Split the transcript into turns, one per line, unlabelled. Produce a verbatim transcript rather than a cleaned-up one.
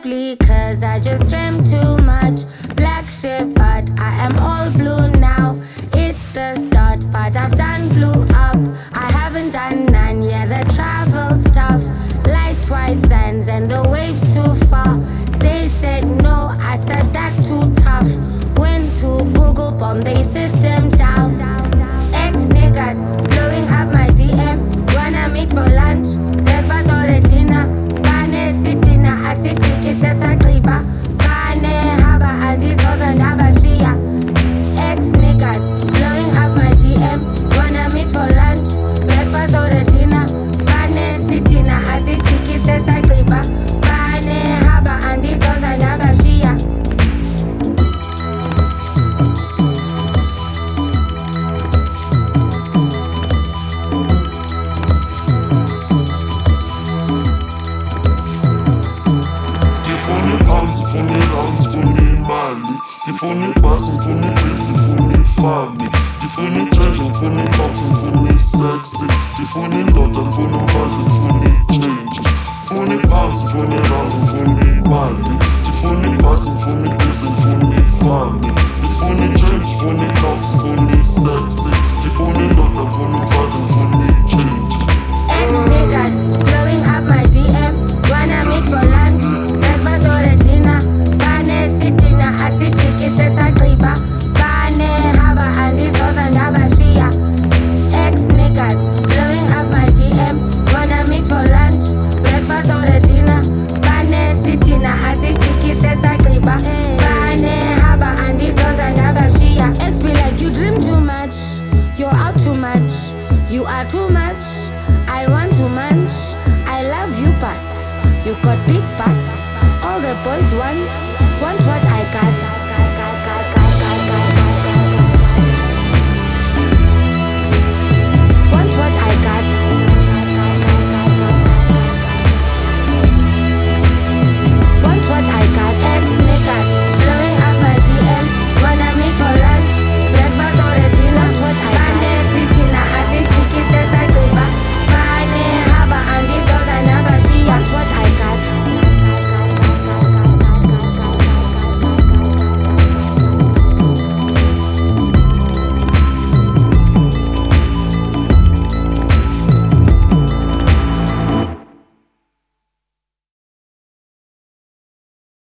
ugly, cause I just dreamt too much. Black shift, but I am all blue now. It's the start, but I've done blue up. I haven't done none, yeah, the travel's tough. Light white sands and the waves too far. They said no, I said that's too tough. Went to Google, bomb they system down. Ex niggas blowing up my D M. Wanna meet for lunch, breakfast or a dinner. Bane sitina, asitiki sesa kriba. Bane haba and this house and abashia. Ex niggas blowing up my D M. Wanna meet for lunch, breakfast or a dinner. Bane sitina, asitiki sesa kriba. Bane haba and this house and abashia.
Ngifuna i-house, ngifuna imali. Ngifuna ibhasi, ngifuna ibhizi, ngifuna ifani. Ngifuna i-change, ngifuna i-box, ngifuna i-sexy. Ngifuna indoda, ngifuna umfazi, ngifuna i-change. Ngifuna i-house, ngifuna i-house, ngifuna imali. Ngifuna ibhasi, ngifuna ibhizi, ngifuna ifani. Ngifuna i-change, ngifuna i-box, ngifuna i-sexy. Ngifuna indoda, ngifuna umfazi, ngifuna i-change.
Ex niggas blowing up my D M. Wanna meet for lunch, breakfast or a dinner. Bane sitina, asitiki sesa kriba. Bane haba and this house and abashia. Ex niggas blowing up my D M. Wanna meet for lunch, breakfast or a dinner. Bane sitina, asitiki sesa kriba. Bane haba and this house and abashia. Ex be like, you dream too much, you're out too much, you are too much. I want too much. I love you, but you got big butts. All the boys want, want what